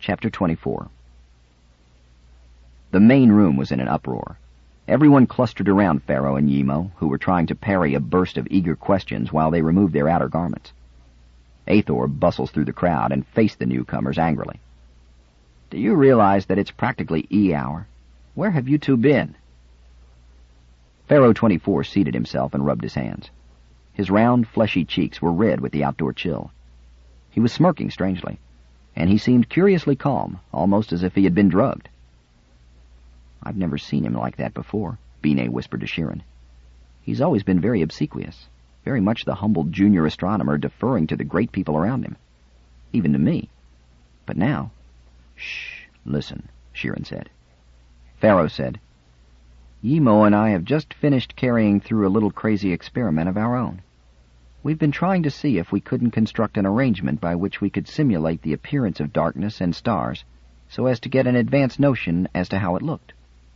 Chapter 24. The main room was in an uproar. Everyone clustered around Pharaoh and Yimo, who were trying to parry a burst of eager questions while they removed their outer garments. Athor bustles through the crowd and faced the newcomers angrily. "Do you realize that it's practically E-hour? Where have you two been?" Pharaoh 24 seated himself and rubbed his hands. His round, fleshy cheeks were red with the outdoor chill. He was smirking strangely, and he seemed curiously calm, almost as if he had been drugged. "I've never seen him like that before," Binet whispered to Sheeran. "He's always been very obsequious, very much the humble junior astronomer deferring to the great people around him, even to me. But now—" "Shh, listen," Sheeran said. Pharaoh said, "Yimo and I have just finished carrying through a little crazy experiment of our own. We've been trying to see if we couldn't construct an arrangement by which we could simulate the appearance of darkness and stars so as to get an advanced notion as to how it looked."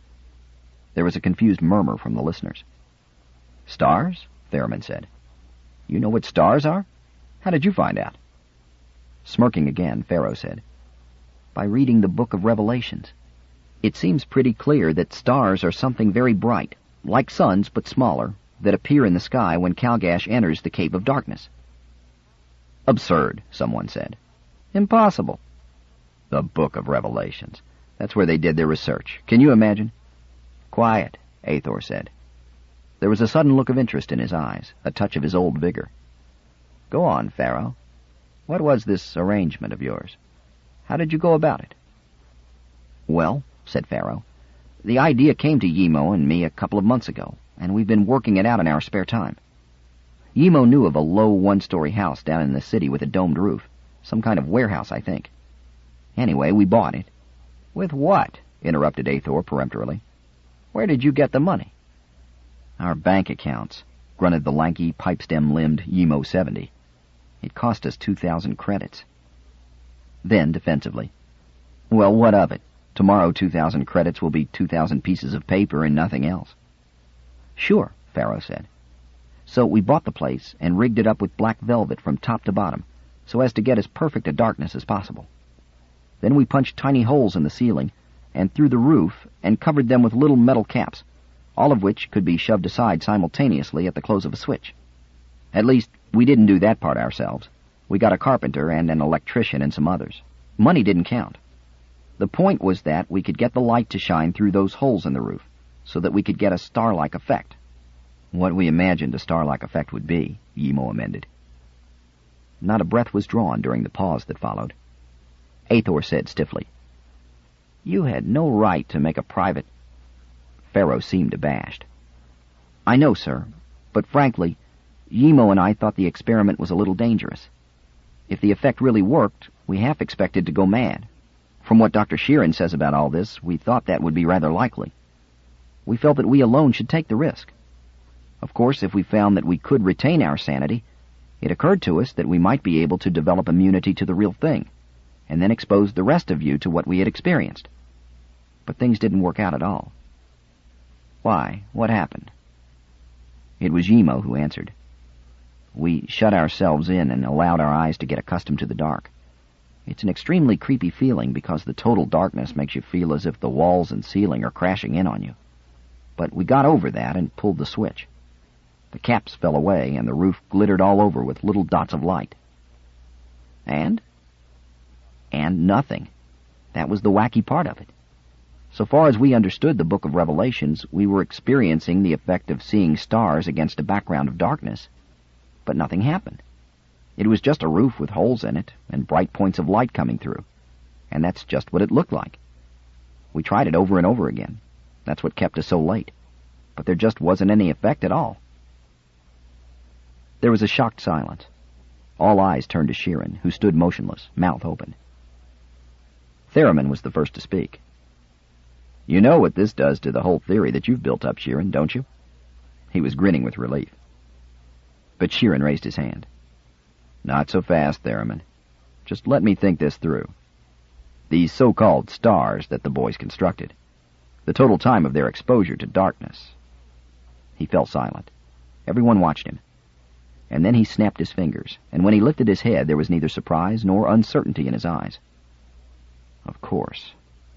There was a confused murmur from the listeners. "Stars?" Theremin said. "You know what stars are? How did you find out?" Smirking again, Pharaoh said, "By reading the Book of Revelations. It seems pretty clear that stars are something very bright, like suns but smaller, that appear in the sky when Calgash enters the Cave of Darkness." "Absurd," someone said. "Impossible." "The Book of Revelations. That's where they did their research. Can you imagine?" "Quiet," Athor said. There was a sudden look of interest in his eyes, a touch of his old vigor. "Go on, Pharaoh. What was this arrangement of yours? How did you go about it?" "Well," said Pharaoh, "the idea came to Yimo and me a couple of months ago, and we've been working it out in our spare time. Yimo knew of a low one-story house down in the city with a domed roof, some kind of warehouse, I think. Anyway, we bought it." "With what?" interrupted Athor peremptorily. "Where did you get the money?" "Our bank accounts," grunted the lanky, pipe-stem-limbed Yimo 70. "It cost us 2,000 credits. Then, defensively, "Well, what of it? Tomorrow 2,000 credits will be 2,000 pieces of paper and nothing else." "Sure," Pharaoh said. "So we bought the place and rigged it up with black velvet from top to bottom, so as to get as perfect a darkness as possible. Then we punched tiny holes in the ceiling and through the roof and covered them with little metal caps, all of which could be shoved aside simultaneously at the close of a switch. At least, we didn't do that part ourselves. We got a carpenter and an electrician and some others. Money didn't count. The point was that we could get the light to shine through those holes in the roof, so that we could get a star-like effect." "What we imagined a star-like effect would be," Yimo amended. Not a breath was drawn during the pause that followed. Athor said stiffly, "You had no right to make a private—" Pharaoh seemed abashed. "I know, sir, but frankly, Yimo and I thought the experiment was a little dangerous. If the effect really worked, we half expected to go mad. From what Dr. Sheeran says about all this, we thought that would be rather likely. We felt that we alone should take the risk. Of course, if we found that we could retain our sanity, it occurred to us that we might be able to develop immunity to the real thing, and then expose the rest of you to what we had experienced. But things didn't work out at all." "Why? What happened?" It was Yimo who answered. "We shut ourselves in and allowed our eyes to get accustomed to the dark. It's an extremely creepy feeling because the total darkness makes you feel as if the walls and ceiling are crashing in on you. But we got over that and pulled the switch. The caps fell away and the roof glittered all over with little dots of light." "And?" "And nothing. That was the wacky part of it. So far as we understood the Book of Revelations, we were experiencing the effect of seeing stars against a background of darkness. But nothing happened. It was just a roof with holes in it and bright points of light coming through. And that's just what it looked like. We tried it over and over again. That's what kept us so late. But there just wasn't any effect at all." There was a shocked silence. All eyes turned to Sheeran, who stood motionless, mouth open. Theremin was the first to speak. "You know what this does to the whole theory that you've built up, Sheeran, don't you?" He was grinning with relief. But Sheeran raised his hand. "Not so fast, Theremin. Just let me think this through. These so-called stars that the boys constructed, the total time of their exposure to darkness." He fell silent. Everyone watched him. And then he snapped his fingers, and when he lifted his head there was neither surprise nor uncertainty in his eyes. Of course.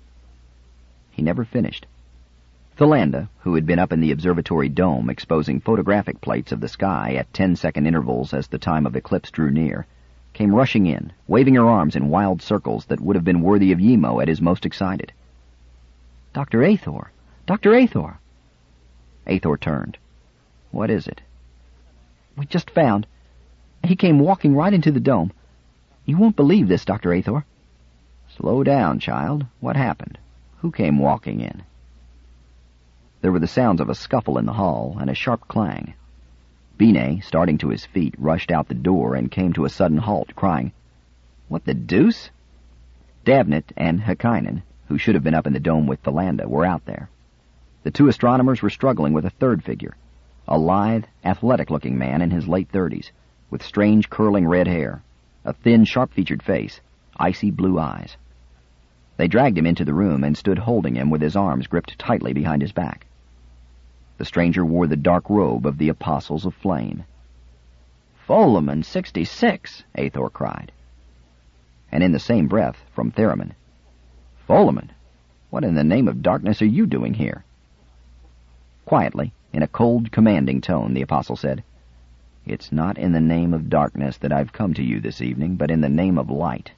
He never finished. Thalanda, who had been up in the observatory dome exposing photographic plates of the sky at 10-second intervals as the time of eclipse drew near, came rushing in, waving her arms in wild circles that would have been worthy of Yimo at his most excited. "Dr. Athor! Dr. Athor!" Athor turned. "What is it?" "We just found. He came walking right into the dome. You won't believe this, Dr. Athor." "Slow down, child. What happened? Who came walking in?" There were the sounds of a scuffle in the hall and a sharp clang. Binet, starting to his feet, rushed out the door and came to a sudden halt, crying, "What the deuce?" Dabnett and Hakainen, who should have been up in the dome with Thalanda, were out there. The two astronomers were struggling with a third figure, a lithe, athletic-looking man in his late 30s, with strange curling red hair, a thin, sharp-featured face, icy blue eyes. They dragged him into the room and stood holding him with his arms gripped tightly behind his back. The stranger wore the dark robe of the Apostles of Flame. "Follaman 66!" Athor cried. And in the same breath, from Theremin, "Follaman, what in the name of darkness are you doing here?" Quietly, in a cold, commanding tone, the Apostle said, "It's not in the name of darkness that I've come to you this evening, but in the name of light."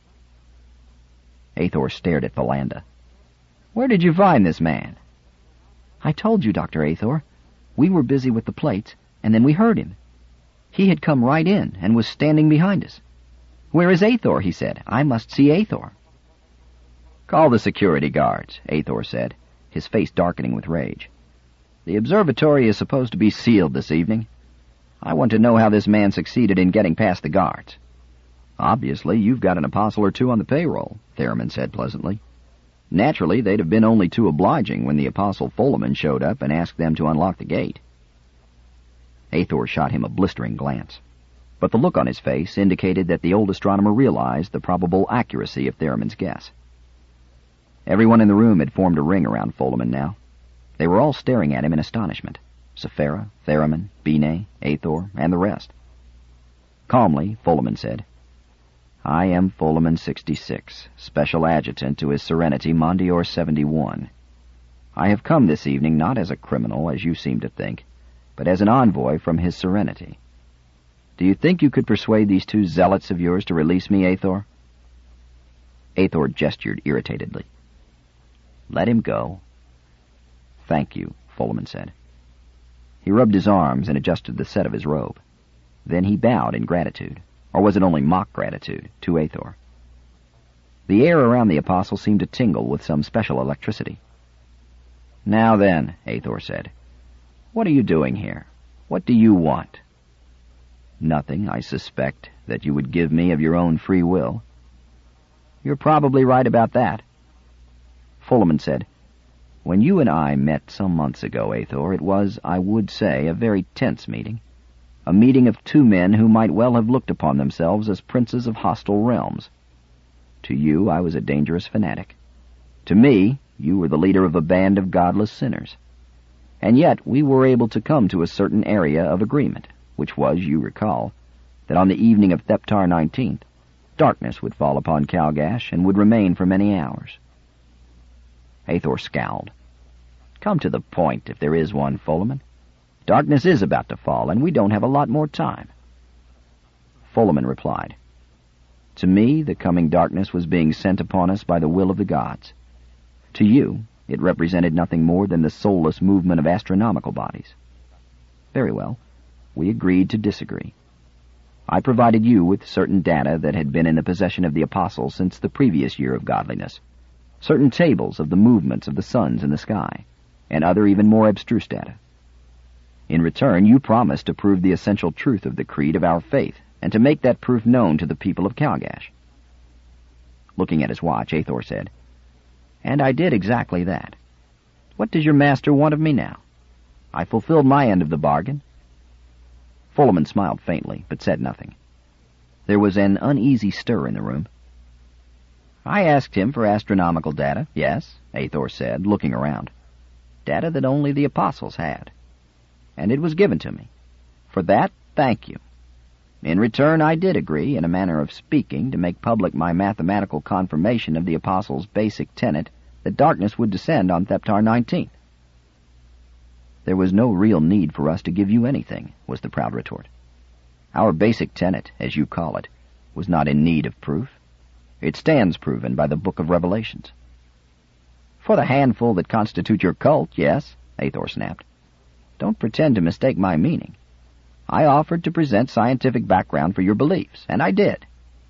Athor stared at Thalanda. "Where did you find this man?" "I told you, Dr. Athor. We were busy with the plates, and then we heard him. He had come right in and was standing behind us. 'Where is Athor?' he said. 'I must see Athor.'" "Call the security guards," Athor said, his face darkening with rage. "The observatory is supposed to be sealed this evening. I want to know how this man succeeded in getting past the guards." "Obviously, you've got an apostle or two on the payroll," Theremin said pleasantly. "Naturally, they'd have been only too obliging when the Apostle Follaman showed up and asked them to unlock the gate." Athor shot him a blistering glance, but the look on his face indicated that the old astronomer realized the probable accuracy of Theremin's guess. Everyone in the room had formed a ring around Follaman now. They were all staring at him in astonishment. Sephira, Theremin, Binet, Athor, and the rest. Calmly, Follaman said, "I am Follaman 66, Special Adjutant to His Serenity Mondior 71. I have come this evening not as a criminal, as you seem to think, but as an envoy from His Serenity. Do you think you could persuade these two zealots of yours to release me, Athor?" Athor gestured irritatedly. "Let him go." "Thank you," Follaman said. He rubbed his arms and adjusted the set of his robe. Then he bowed in gratitude, or was it only mock gratitude, to Athor. The air around the Apostle seemed to tingle with some special electricity. "Now then," Athor said, "what are you doing here? What do you want?" "Nothing, I suspect, that you would give me of your own free will." "You're probably right about that." Follaman said, "When you and I met some months ago, Athor, it was, I would say, a very tense meeting. A meeting of two men who might well have looked upon themselves as princes of hostile realms. To you, I was a dangerous fanatic. To me, you were the leader of a band of godless sinners. And yet we were able to come to a certain area of agreement, which was, you recall, that on the evening of Theptar 19th, darkness would fall upon Calgash and would remain for many hours." Athor scowled. "Come to the point, if there is one, Follaman. Darkness is about to fall, and we don't have a lot more time." Follaman replied, "To me, the coming darkness was being sent upon us by the will of the gods. To you, it represented nothing more than the soulless movement of astronomical bodies. Very well. We agreed to disagree. I provided you with certain data that had been in the possession of the Apostles since the previous year of godliness, certain tables of the movements of the suns in the sky, and other even more abstruse data. In return, you promised to prove the essential truth of the creed of our faith, and to make that proof known to the people of Calgash." Looking at his watch, Athor said, "And I did exactly that. What does your master want of me now? I fulfilled my end of the bargain." Follaman smiled faintly, but said nothing. There was an uneasy stir in the room. "I asked him for astronomical data, yes," Athor said, looking around. "Data that only the Apostles had. And it was given to me. For that, thank you." In return, I did agree, in a manner of speaking, to make public my mathematical confirmation of the Apostle's basic tenet that darkness would descend on Theptar 19. There was no real need for us to give you anything, was the proud retort. Our basic tenet, as you call it, was not in need of proof. It stands proven by the Book of Revelations. For the handful that constitute your cult, yes, Athor snapped. Don't pretend to mistake my meaning. I offered to present scientific background for your beliefs, and I did.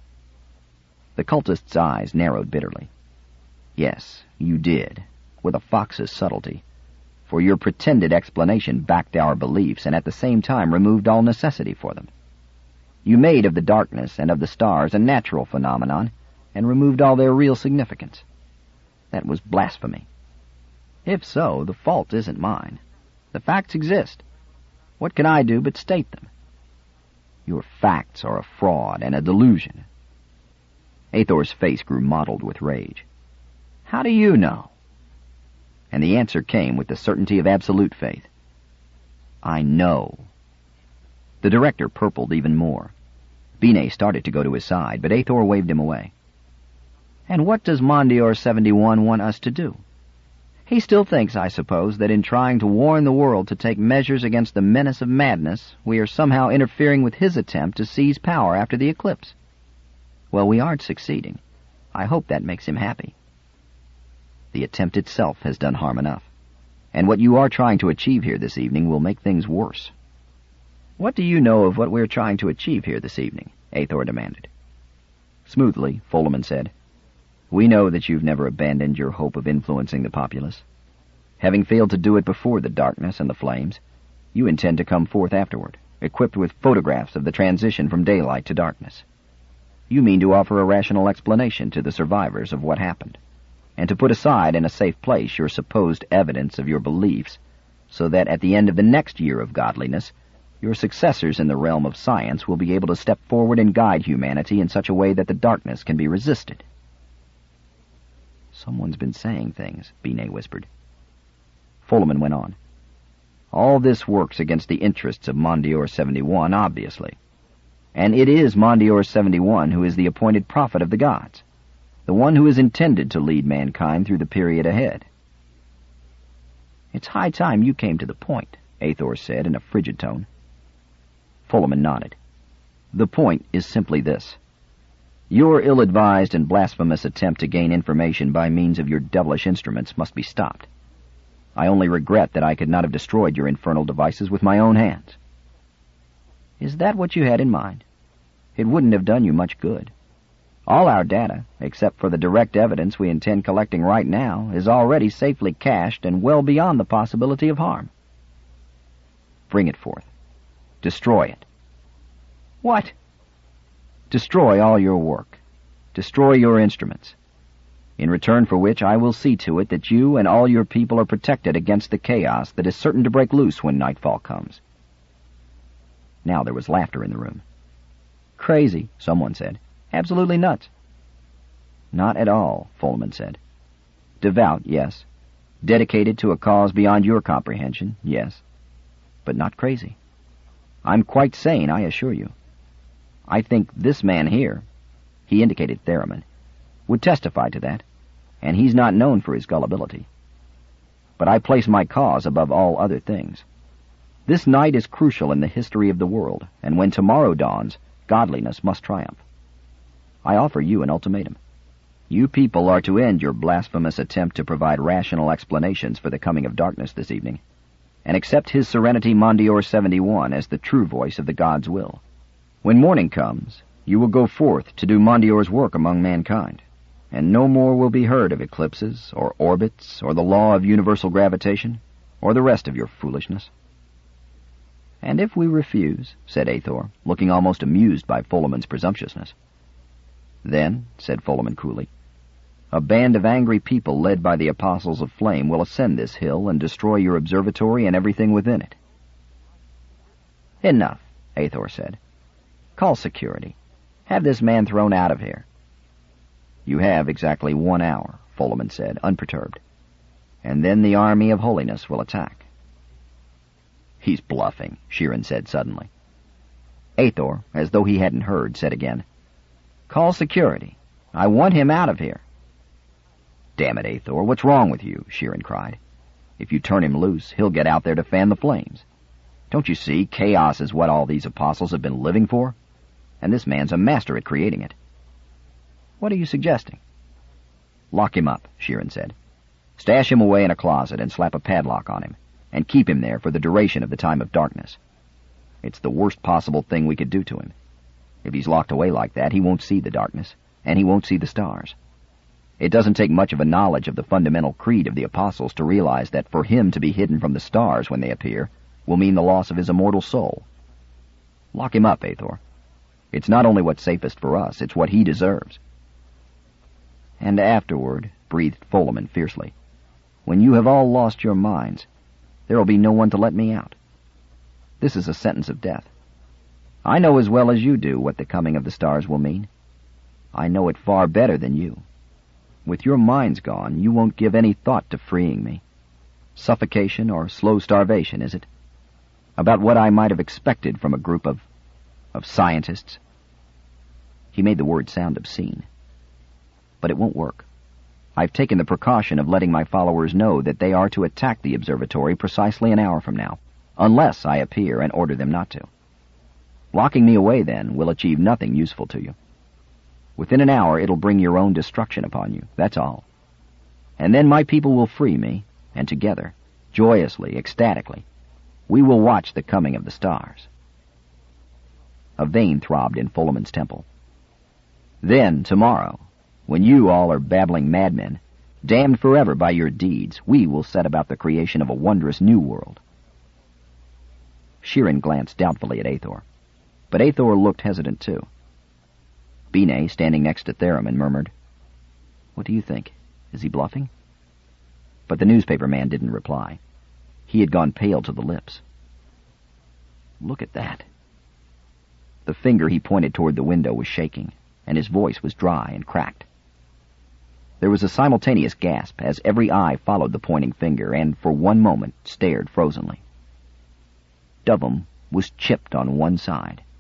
The cultist's eyes narrowed bitterly. Yes, you did, with a fox's subtlety. For your pretended explanation backed our beliefs and at the same time removed all necessity for them. You made of the darkness and of the stars a natural phenomenon and removed all their real significance. That was blasphemy. If so, the fault isn't mine. The facts exist. What can I do but state them? Your facts are a fraud and a delusion. Athor's face grew mottled with rage. How do you know? And the answer came with the certainty of absolute faith. I know. The director purpled even more. Binet started to go to his side, but Athor waved him away. And what does Mondior 71 want us to do? He still thinks, I suppose, that in trying to warn the world to take measures against the menace of madness, we are somehow interfering with his attempt to seize power after the eclipse. Well, we aren't succeeding. I hope that makes him happy. The attempt itself has done harm enough, and what you are trying to achieve here this evening will make things worse. What do you know of what we're trying to achieve here this evening? Athor demanded. Smoothly, Foleman said, We know that you've never abandoned your hope of influencing the populace. Having failed to do it before the darkness and the flames, you intend to come forth afterward, equipped with photographs of the transition from daylight to darkness. You mean to offer a rational explanation to the survivors of what happened, and to put aside in a safe place your supposed evidence of your beliefs, so that at the end of the next year of godliness, your successors in the realm of science will be able to step forward and guide humanity in such a way that the darkness can be resisted. Someone's been saying things, Binet whispered. Foleman went on. All this works against the interests of Mondior 71, obviously. And it is Mondior 71 who is the appointed prophet of the gods, the one who is intended to lead mankind through the period ahead. It's high time you came to the point, Athor said in a frigid tone. Foleman nodded. The point is simply this. Your ill-advised and blasphemous attempt to gain information by means of your devilish instruments must be stopped. I only regret that I could not have destroyed your infernal devices with my own hands. Is that what you had in mind? It wouldn't have done you much good. All our data, except for the direct evidence we intend collecting right now, is already safely cached and well beyond the possibility of harm. Bring it forth. Destroy it. What? Destroy all your work. Destroy your instruments. In return for which I will see to it that you and all your people are protected against the chaos that is certain to break loose when nightfall comes. Now there was laughter in the room. Crazy, someone said. Absolutely nuts. Not at all, Foleman said. Devout, yes. Dedicated to a cause beyond your comprehension, yes. But not crazy. I'm quite sane, I assure you. I think this man here, he indicated Theremin, would testify to that, and he's not known for his gullibility. But I place my cause above all other things. This night is crucial in the history of the world, and when tomorrow dawns, godliness must triumph. I offer you an ultimatum. You people are to end your blasphemous attempt to provide rational explanations for the coming of darkness this evening, and accept His Serenity Mondior 71 as the true voice of the God's will. When morning comes, you will go forth to do Mondior's work among mankind, and no more will be heard of eclipses, or orbits, or the law of universal gravitation, or the rest of your foolishness. And if we refuse, said Athor, looking almost amused by Foleman's presumptuousness. Then, said Foleman coolly, a band of angry people led by the Apostles of Flame will ascend this hill and destroy your observatory and everything within it. Enough, Athor said. Call security. Have this man thrown out of here. You have exactly 1 hour, Foleman said, unperturbed. And then the army of holiness will attack. He's bluffing, Sheeran said suddenly. Athor, as though he hadn't heard, said again, "Call security. I want him out of here." "Damn it, Athor, what's wrong with you?" Sheeran cried. "If you turn him loose, he'll get out there to fan the flames. Don't you see, chaos is what all these apostles have been living for? And this man's a master at creating it." "What are you suggesting?" "Lock him up," Sheeran said. "Stash him away in a closet and slap a padlock on him, and keep him there for the duration of the time of darkness. It's the worst possible thing we could do to him. If he's locked away like that, he won't see the darkness, and he won't see the stars. It doesn't take much of a knowledge of the fundamental creed of the apostles to realize that for him to be hidden from the stars when they appear will mean the loss of his immortal soul. Lock him up, Athor. It's not only what's safest for us, it's what he deserves." "And afterward," breathed Folaman fiercely, "when you have all lost your minds, there'll be no one to let me out. This is a sentence of death. I know as well as you do what the coming of the stars will mean. I know it far better than you. With your minds gone, you won't give any thought to freeing me. Suffocation or slow starvation, is it? About what I might have expected from a group of scientists." He made the word sound obscene. "But it won't work. I've taken the precaution of letting my followers know that they are to attack the observatory precisely an hour from now, unless I appear and order them not to. Locking me away, then, will achieve nothing useful to you. Within an hour it'll bring your own destruction upon you, that's all. And then my people will free me, and together, joyously, ecstatically, we will watch the coming of the stars." A vein throbbed in Folaman's temple. "Then, tomorrow, when you all are babbling madmen, damned forever by your deeds, we will set about the creation of a wondrous new world." Sheeran glanced doubtfully at Athor, but Athor looked hesitant too. Binet, standing next to Theremin, murmured, "What do you think? Is he bluffing?" But the newspaper man didn't reply. He had gone pale to the lips. "Look at that." The finger he pointed toward the window was shaking, and his voice was dry and cracked. There was a simultaneous gasp as every eye followed the pointing finger and, for one moment, stared frozenly. Dubham was chipped on one side.